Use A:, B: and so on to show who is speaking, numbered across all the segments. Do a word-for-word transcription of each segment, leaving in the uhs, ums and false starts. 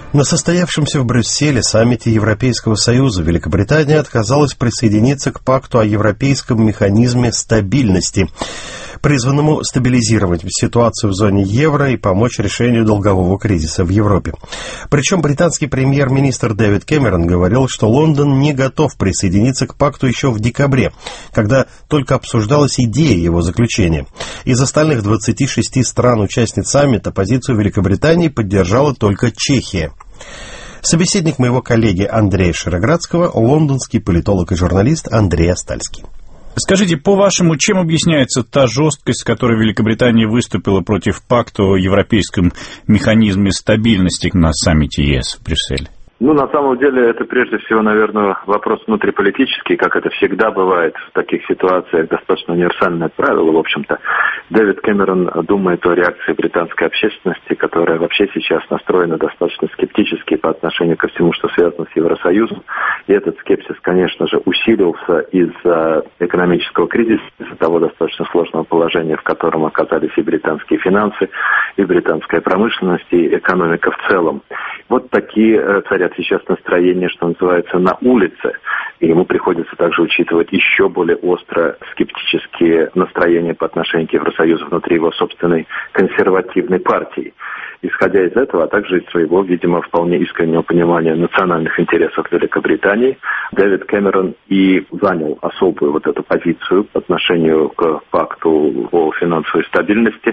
A: На состоявшемся в Брюсселе саммите Европейского Союза Великобритания отказалась присоединиться к пакту о европейском механизме стабильности, призванному стабилизировать ситуацию в зоне евро и помочь решению долгового кризиса в Европе. Причем британский премьер-министр Дэвид Кэмерон говорил, что Лондон не готов присоединиться к пакту еще в декабре, когда только обсуждалась идея его заключения. Из остальных двадцати шести стран-участниц саммита позицию Великобритании поддержала только Чехия. Собеседник моего коллеги Андрея Широградского, лондонский политолог и журналист Андрей Остальский.
B: Скажите, по-вашему, чем объясняется та жесткость, с которой Великобритания выступила против пакта о европейском механизме стабильности на саммите ЕС в Брюсселе?
C: Ну, на самом деле, это прежде всего, наверное, вопрос внутриполитический, как это всегда бывает в таких ситуациях, достаточно универсальное правило, в общем-то. Дэвид Кэмерон думает о реакции британской общественности, которая вообще сейчас настроена достаточно скептически по отношению ко всему, что связано с Евросоюзом. И этот скепсис, конечно же, усилился из-за экономического кризиса, из-за того достаточно сложного положения, в котором оказались и британские финансы, и британская промышленность, и экономика в целом. Вот такие царят сейчас настроения, что называется, на улице. И ему приходится также учитывать еще более остро скептические настроения по отношению к Евросоюзу внутри его собственной консервативной партии. Исходя из этого, а также из своего, видимо, вполне искреннего понимания национальных интересов Великобритании, Дэвид Кэмерон и занял особую вот эту позицию по отношению к пакту о финансовой стабильности,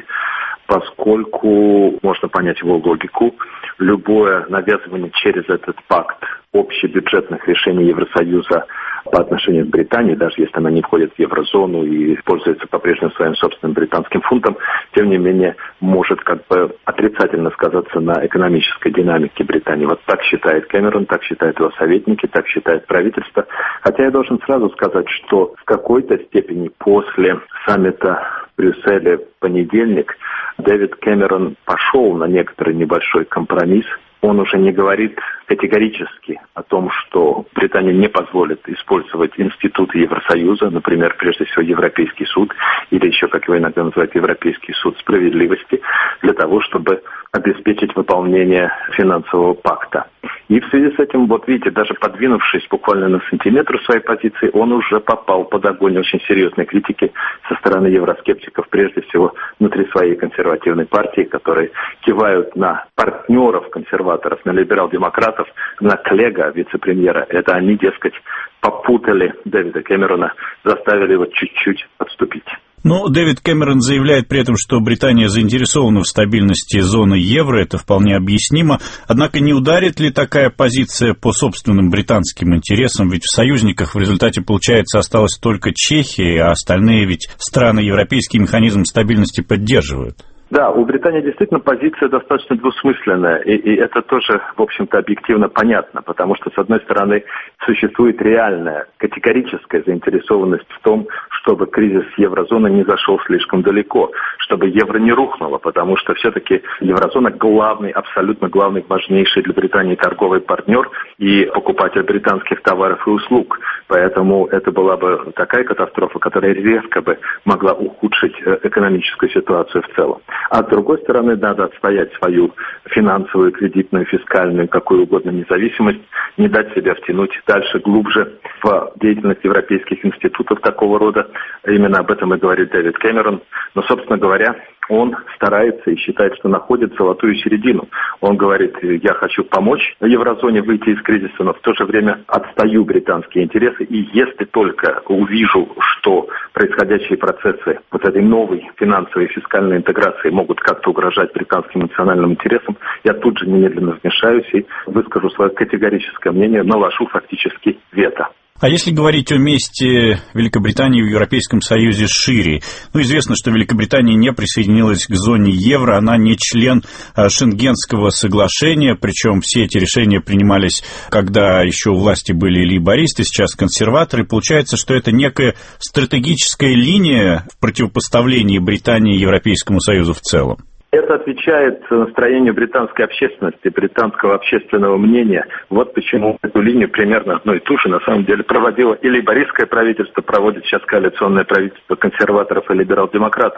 C: поскольку, можно понять его логику, любое навязывание через этот пакт общебюджетных решений Евросоюза по отношению к Британии, даже если она не входит в еврозону и пользуется по-прежнему своим собственным британским фунтом, тем не менее может как бы отрицательно сказаться на экономической динамике Британии. Вот так считает Кэмерон, так считают его советники, так считает правительство. Хотя я должен сразу сказать, что в какой-то степени после саммита в Брюсселе в понедельник Дэвид Кэмерон пошел на некоторый небольшой компромисс. Он уже не говорит категорически о том, что Британия не позволит использовать институты Евросоюза, например, прежде всего Европейский суд, или еще, как его иногда называют, Европейский суд справедливости, для того, чтобы обеспечить выполнение финансового пакта. И в связи с этим, вот видите, даже подвинувшись буквально на сантиметр своей позиции, он уже попал под огонь очень серьезной критики со стороны евроскептиков, прежде всего внутри своей консервативной партии, которые кивают на партнеров консерваторов, на либерал-демократов, на Клега, вице-премьера. Это они, дескать, попутали Дэвида Кэмерона, заставили его чуть-чуть отступить.
B: Но Дэвид Кэмерон заявляет при этом, что Британия заинтересована в стабильности зоны евро, это вполне объяснимо. Однако не ударит ли такая позиция по собственным британским интересам? Ведь в союзниках в результате, получается, осталась только Чехия, а остальные ведь страны европейский механизм стабильности поддерживают.
C: Да, у Британии действительно позиция достаточно двусмысленная, и, и это тоже, в общем-то, объективно понятно, потому что, с одной стороны, существует реальная, категорическая заинтересованность в том, чтобы кризис еврозоны не зашел слишком далеко, чтобы евро не рухнуло, потому что все-таки еврозона главный, абсолютно главный, важнейший для Британии торговый партнер и покупатель британских товаров и услуг. Поэтому это была бы такая катастрофа, которая резко бы могла ухудшить экономическую ситуацию в целом. А с другой стороны, надо отстоять свою финансовую, кредитную, фискальную, какую угодно независимость, не дать себя втянуть дальше, глубже в деятельность европейских институтов такого рода. Именно об этом и говорит Дэвид Кэмерон. Но, собственно говоря, он старается и считает, что находит золотую середину. Он говорит, я хочу помочь еврозоне выйти из кризиса, но в то же время отстаю британские интересы. И если только увижу, что происходящие процессы вот этой новой финансовой и фискальной интеграции могут как-то угрожать британским национальным интересам, я тут же немедленно вмешаюсь и выскажу свое категорическое мнение, наложу фактически вето.
B: А если говорить о месте Великобритании в Европейском Союзе шире, ну, известно, что Великобритания не присоединилась к зоне евро, она не член Шенгенского соглашения, причем все эти решения принимались, когда еще у власти были лейбористы, сейчас консерваторы. Получается, что это некая стратегическая линия в противопоставлении Британии и Европейскому Союзу в целом.
C: Это отвечает настроению британской общественности, британского общественного мнения. Вот почему эту линию примерно одну и ту же на самом деле проводило и лейбористское правительство, проводит сейчас коалиционное правительство консерваторов и либерал-демократов.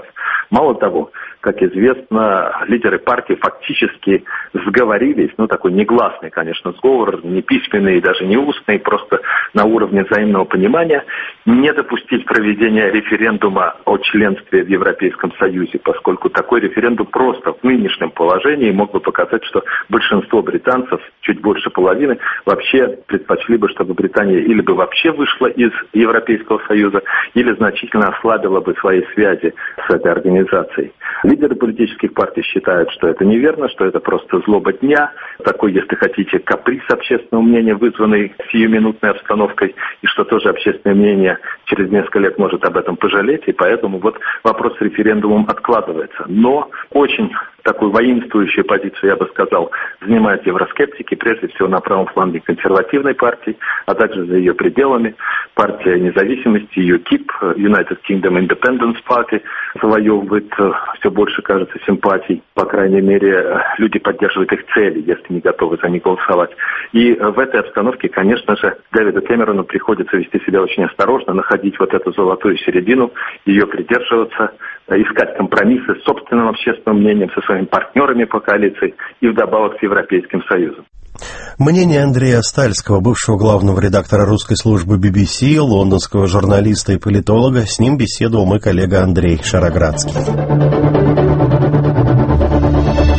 C: Мало того, как известно, лидеры партии фактически сговорились, ну такой негласный, конечно, сговор, не письменный и даже не устный, просто на уровне взаимного понимания, не допустить проведения референдума о членстве в Европейском Союзе, поскольку такой референдум просто в нынешнем положении мог бы показать, что большинство британцев, чуть больше половины, вообще предпочли бы, чтобы Британия или бы вообще вышла из Европейского Союза, или значительно ослабила бы свои связи с этой организацией. Лидеры политических партий считают, что это неверно, что это просто злоба дня, такой, если хотите, каприз общественного мнения, вызванный сиюминутной обстановкой, и что тоже общественное мнение через несколько лет может об этом пожалеть, и поэтому вот вопрос с референдумом откладывается. Но очень такую воинствующую позицию, я бы сказал, занимают евроскептики, прежде всего на правом фланге консервативной партии, а также за ее пределами. Партия независимости, ю кип, United Kingdom Independence Party, завоевывает все больше, кажется, симпатий. По крайней мере, люди поддерживают их цели, если не готовы за них голосовать. И в этой обстановке, конечно же, Дэвиду Кэмерону приходится вести себя очень осторожно, находить вот эту золотую середину, ее придерживаться, искать компромиссы с собственным общественным мнением, со своими партнерами по коалиции и вдобавок с Европейским Союзом.
A: Мнение Андрея Стальского, бывшего главного редактора русской службы би би си, лондонского журналиста и политолога, с ним беседовал мой коллега Андрей Шароградский.